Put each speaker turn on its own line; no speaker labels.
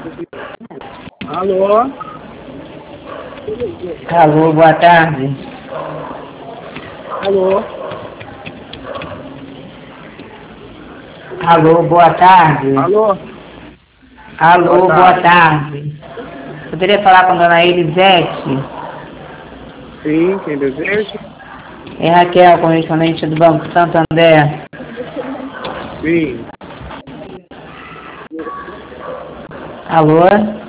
Alô?
Alô, boa tarde.
Alô?
Alô, boa tarde.
Alô?
Alô,
Boa
boa
tarde.
tarde. Poderia falar com a dona Elisete?
Sim, quem deseja?
É Raquel, correspondente do Banco Santander.
Sim.
Alô?